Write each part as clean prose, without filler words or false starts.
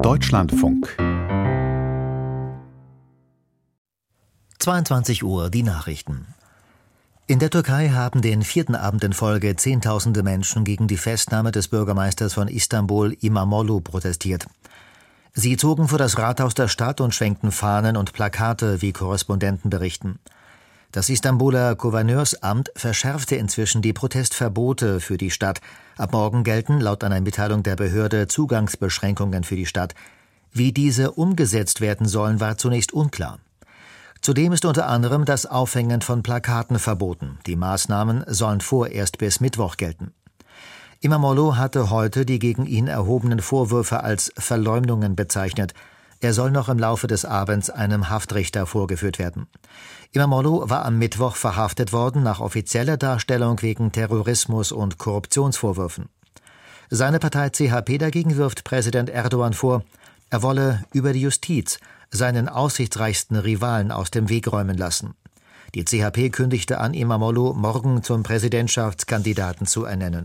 Deutschlandfunk. 22 Uhr, die Nachrichten. In der Türkei haben den 4. Abend in Folge Zehntausende Menschen gegen die Festnahme des Bürgermeisters von Istanbul, İmamoğlu, protestiert. Sie zogen vor das Rathaus der Stadt und schwenkten Fahnen und Plakate, wie Korrespondenten berichten. Das Istanbuler Gouverneursamt verschärfte inzwischen die Protestverbote für die Stadt. Ab morgen gelten, laut einer Mitteilung der Behörde, Zugangsbeschränkungen für die Stadt. Wie diese umgesetzt werden sollen, war zunächst unklar. Zudem ist unter anderem das Aufhängen von Plakaten verboten. Die Maßnahmen sollen vorerst bis Mittwoch gelten. İmamoğlu hatte heute die gegen ihn erhobenen Vorwürfe als Verleumdungen bezeichnet. Er soll noch im Laufe des Abends einem Haftrichter vorgeführt werden. İmamoğlu war am Mittwoch verhaftet worden, nach offizieller Darstellung wegen Terrorismus und Korruptionsvorwürfen. Seine Partei CHP dagegen wirft Präsident Erdogan vor, er wolle über die Justiz seinen aussichtsreichsten Rivalen aus dem Weg räumen lassen. Die CHP kündigte an, İmamoğlu morgen zum Präsidentschaftskandidaten zu ernennen.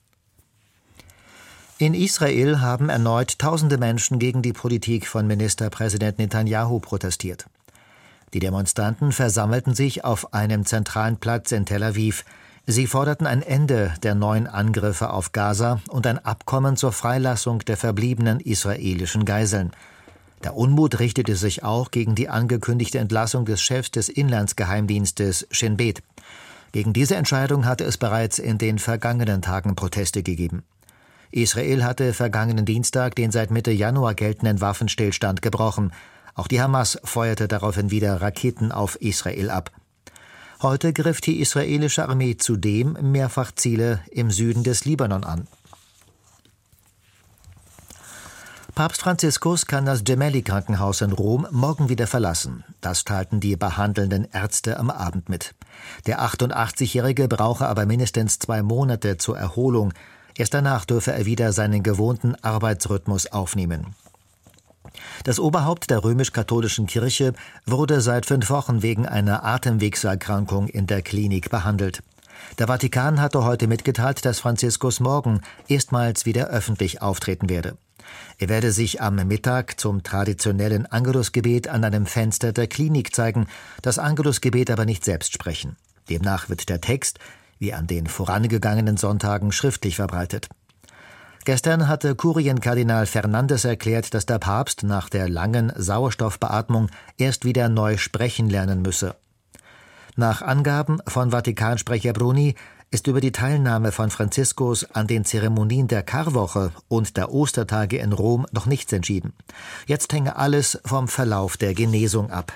In Israel haben erneut tausende Menschen gegen die Politik von Ministerpräsident Netanyahu protestiert. Die Demonstranten versammelten sich auf einem zentralen Platz in Tel Aviv. Sie forderten ein Ende der neuen Angriffe auf Gaza und ein Abkommen zur Freilassung der verbliebenen israelischen Geiseln. Der Unmut richtete sich auch gegen die angekündigte Entlassung des Chefs des Inlandsgeheimdienstes Shin Bet. Gegen diese Entscheidung hatte es bereits in den vergangenen Tagen Proteste gegeben. Israel hatte vergangenen Dienstag den seit Mitte Januar geltenden Waffenstillstand gebrochen. Auch die Hamas feuerte daraufhin wieder Raketen auf Israel ab. Heute griff die israelische Armee zudem mehrfach Ziele im Süden des Libanon an. Papst Franziskus kann das Gemelli-Krankenhaus in Rom morgen wieder verlassen. Das teilten die behandelnden Ärzte am Abend mit. Der 88-Jährige brauche aber mindestens 2 Monate zur Erholung. Erst danach dürfe er wieder seinen gewohnten Arbeitsrhythmus aufnehmen. Das Oberhaupt der römisch-katholischen Kirche wurde seit 5 Wochen wegen einer Atemwegserkrankung in der Klinik behandelt. Der Vatikan hatte heute mitgeteilt, dass Franziskus morgen erstmals wieder öffentlich auftreten werde. Er werde sich am Mittag zum traditionellen Angelusgebet an einem Fenster der Klinik zeigen, das Angelusgebet aber nicht selbst sprechen. Demnach wird der Text, wie an den vorangegangenen Sonntagen, schriftlich verbreitet. Gestern hatte Kurienkardinal Fernandes erklärt, dass der Papst nach der langen Sauerstoffbeatmung erst wieder neu sprechen lernen müsse. Nach Angaben von Vatikansprecher Bruni ist über die Teilnahme von Franziskus an den Zeremonien der Karwoche und der Ostertage in Rom noch nichts entschieden. Jetzt hänge alles vom Verlauf der Genesung ab.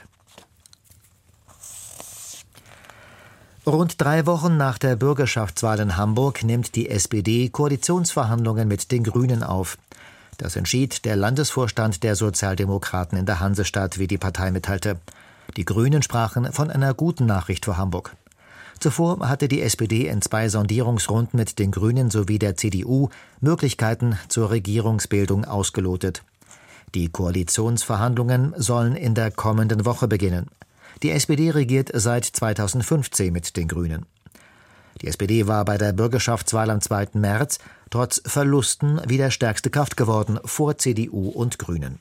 Rund 3 Wochen nach der Bürgerschaftswahl in Hamburg nimmt die SPD Koalitionsverhandlungen mit den Grünen auf. Das entschied der Landesvorstand der Sozialdemokraten in der Hansestadt, wie die Partei mitteilte. Die Grünen sprachen von einer guten Nachricht für Hamburg. Zuvor hatte die SPD in 2 Sondierungsrunden mit den Grünen sowie der CDU Möglichkeiten zur Regierungsbildung ausgelotet. Die Koalitionsverhandlungen sollen in der kommenden Woche beginnen. Die SPD regiert seit 2015 mit den Grünen. Die SPD war bei der Bürgerschaftswahl am 2. März trotz Verlusten wieder stärkste Kraft geworden, vor CDU und Grünen.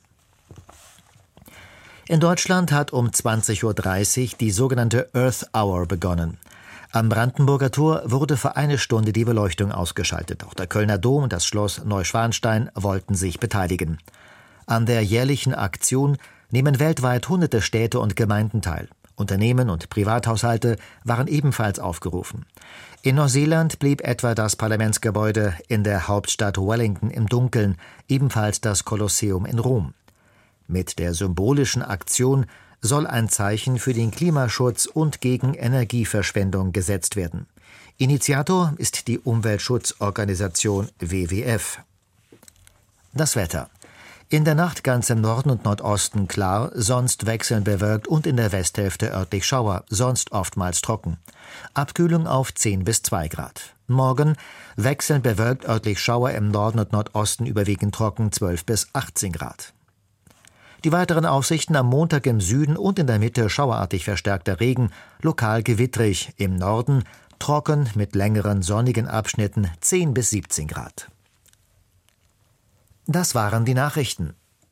In Deutschland hat um 20:30 Uhr die sogenannte Earth Hour begonnen. Am Brandenburger Tor wurde für 1 Stunde die Beleuchtung ausgeschaltet. Auch der Kölner Dom und das Schloss Neuschwanstein wollten sich beteiligen. An der jährlichen Aktion nehmen weltweit hunderte Städte und Gemeinden teil. Unternehmen und Privathaushalte waren ebenfalls aufgerufen. In Neuseeland blieb etwa das Parlamentsgebäude in der Hauptstadt Wellington im Dunkeln, ebenfalls das Kolosseum in Rom. Mit der symbolischen Aktion soll ein Zeichen für den Klimaschutz und gegen Energieverschwendung gesetzt werden. Initiator ist die Umweltschutzorganisation WWF. Das Wetter. In der Nacht ganz im Norden und Nordosten klar, sonst wechselnd bewölkt und in der Westhälfte örtlich Schauer, sonst oftmals trocken. Abkühlung auf 10 bis 2 Grad. Morgen wechselnd bewölkt, örtlich Schauer, im Norden und Nordosten überwiegend trocken, 12 bis 18 Grad. Die weiteren Aussichten: am Montag im Süden und in der Mitte schauerartig verstärkter Regen, lokal gewittrig, im Norden trocken mit längeren sonnigen Abschnitten 10 bis 17 Grad. Das waren die Nachrichten.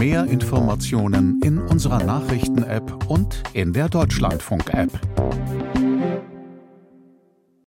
Mehr Informationen in unserer Nachrichten-App und in der Deutschlandfunk-App.